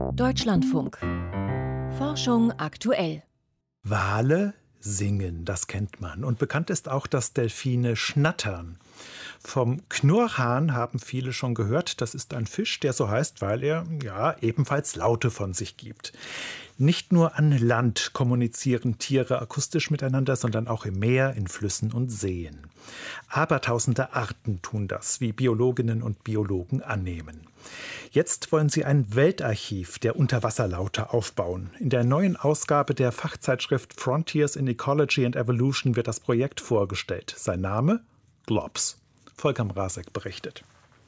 Deutschlandfunk. Forschung aktuell. Wale singen, das kennt man. Und bekannt ist auch, dass Delfine schnattern. Vom Knurrhahn haben viele schon gehört. Das ist ein Fisch, der so heißt, weil er ebenfalls Laute von sich gibt. Nicht nur an Land kommunizieren Tiere akustisch miteinander, sondern auch im Meer, in Flüssen und Seen. Abertausende Arten tun das, wie Biologinnen und Biologen annehmen. Jetzt wollen sie ein Weltarchiv der Unterwasserlaute aufbauen. In der neuen Ausgabe der Fachzeitschrift Frontiers in Ecology and Evolution wird das Projekt vorgestellt. Sein Name? Globs. Volker Mrazek berichtet.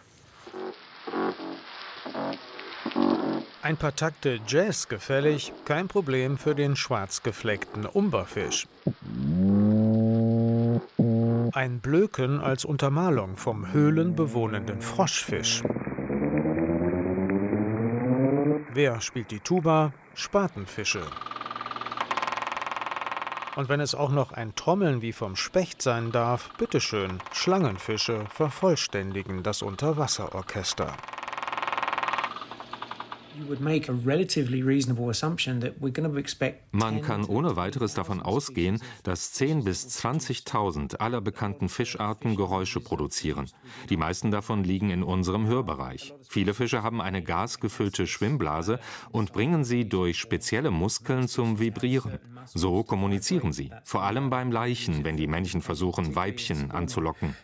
Ein paar Takte Jazz gefällig, kein Problem für den schwarzgefleckten Umberfisch. Ein Blöken als Untermalung vom höhlenbewohnenden Froschfisch. Wer spielt die Tuba? Spatenfische. Und wenn es auch noch ein Trommeln wie vom Specht sein darf, bitteschön, Schlangenfische vervollständigen das Unterwasserorchester. Man kann ohne weiteres davon ausgehen, dass 10.000 bis 20.000 aller bekannten Fischarten Geräusche produzieren. Die meisten davon liegen in unserem Hörbereich. Viele Fische haben eine gasgefüllte Schwimmblase und bringen sie durch spezielle Muskeln zum Vibrieren. So kommunizieren sie, vor allem beim Laichen, wenn die Männchen versuchen, Weibchen anzulocken.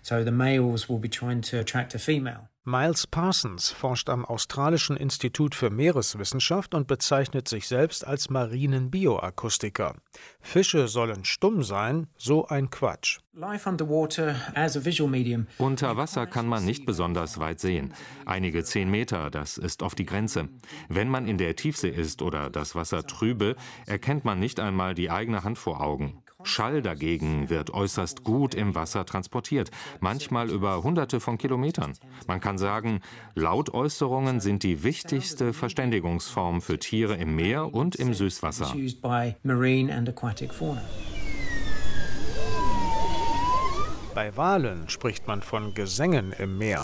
Miles Parsons forscht am Australischen Institut für Meereswissenschaft und bezeichnet sich selbst als Marinenbioakustiker. Fische sollen stumm sein, so ein Quatsch. Unter Wasser kann man nicht besonders weit sehen. Einige 10 Meter, das ist oft die Grenze. Wenn man in der Tiefsee ist oder das Wasser trübe, erkennt man nicht einmal die eigene Hand vor Augen. Schall dagegen wird äußerst gut im Wasser transportiert, manchmal über Hunderte von Kilometern. Man kann sagen, Lautäußerungen sind die wichtigste Verständigungsform für Tiere im Meer und im Süßwasser. Bei Walen spricht man von Gesängen im Meer.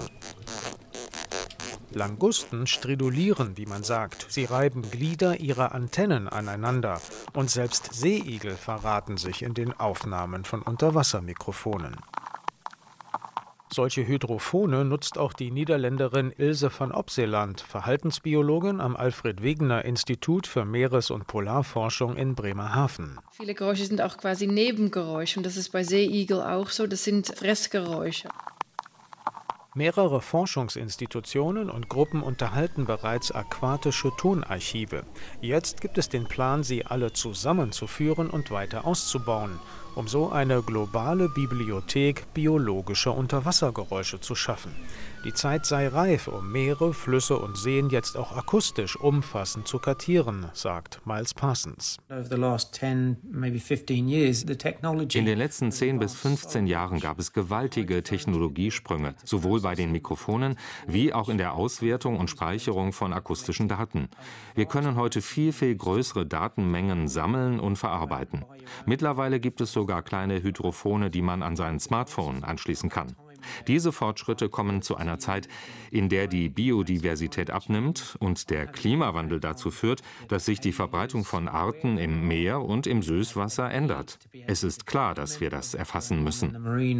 Langusten stridulieren, wie man sagt. Sie reiben Glieder ihrer Antennen aneinander. Und selbst Seeigel verraten sich in den Aufnahmen von Unterwassermikrofonen. Solche Hydrophone nutzt auch die Niederländerin Ilse van Opseland, Verhaltensbiologin am Alfred-Wegener-Institut für Meeres- und Polarforschung in Bremerhaven. Viele Geräusche sind auch quasi Nebengeräusche und das ist bei Seeigel auch so, das sind Fressgeräusche. Mehrere Forschungsinstitutionen und Gruppen unterhalten bereits aquatische Tonarchive. Jetzt gibt es den Plan, sie alle zusammenzuführen und weiter auszubauen, um so eine globale Bibliothek biologischer Unterwassergeräusche zu schaffen. Die Zeit sei reif, um Meere, Flüsse und Seen jetzt auch akustisch umfassend zu kartieren, sagt Miles Parsons. In den letzten 10 bis 15 Jahren gab es gewaltige Technologiesprünge, sowohl bei den Mikrofonen wie auch in der Auswertung und Speicherung von akustischen Daten. Wir können heute viel, viel größere Datenmengen sammeln und verarbeiten. Mittlerweile gibt es sogar kleine Hydrophone, die man an sein Smartphone anschließen kann. Diese Fortschritte kommen zu einer Zeit, in der die Biodiversität abnimmt und der Klimawandel dazu führt, dass sich die Verbreitung von Arten im Meer und im Süßwasser ändert. Es ist klar, dass wir das erfassen müssen.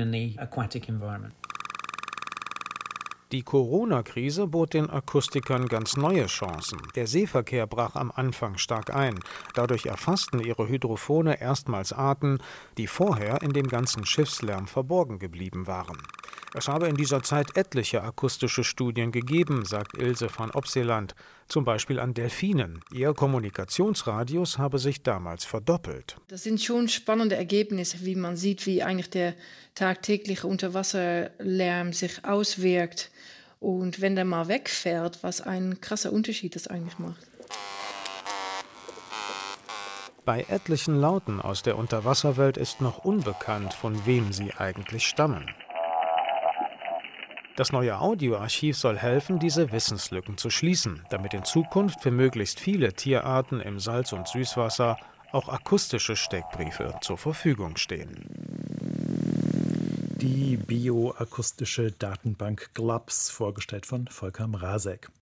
Die Corona-Krise bot den Akustikern ganz neue Chancen. Der Seeverkehr brach am Anfang stark ein. Dadurch erfassten ihre Hydrophone erstmals Arten, die vorher in dem ganzen Schiffslärm verborgen geblieben waren. Es habe in dieser Zeit etliche akustische Studien gegeben, sagt Ilse van Opseland, zum Beispiel an Delfinen. Ihr Kommunikationsradius habe sich damals verdoppelt. Das sind schon spannende Ergebnisse, wie man sieht, wie eigentlich der tagtägliche Unterwasserlärm sich auswirkt. Und wenn der mal wegfällt, was ein krasser Unterschied das eigentlich macht. Bei etlichen Lauten aus der Unterwasserwelt ist noch unbekannt, von wem sie eigentlich stammen. Das neue Audioarchiv soll helfen, diese Wissenslücken zu schließen, damit in Zukunft für möglichst viele Tierarten im Salz- und Süßwasser auch akustische Steckbriefe zur Verfügung stehen. Die bioakustische Datenbank GLOBS, vorgestellt von Volker Mrazek.